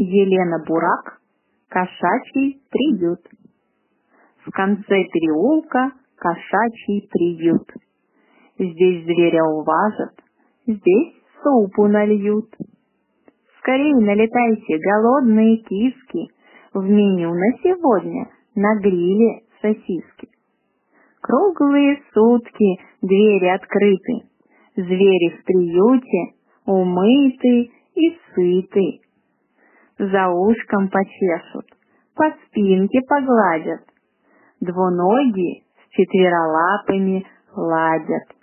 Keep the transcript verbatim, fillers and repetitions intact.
Елена Бурак, кошачий приют. В конце переулка кошачий приют. Здесь зверя уважат, здесь супу нальют. Скорей налетайте, голодные киски, в меню на сегодня на гриле сосиски. Круглые сутки двери открыты, звери в приюте умыты и сыты. За ушком почешут, по спинке погладят, двуногие с четверолапыми ладят.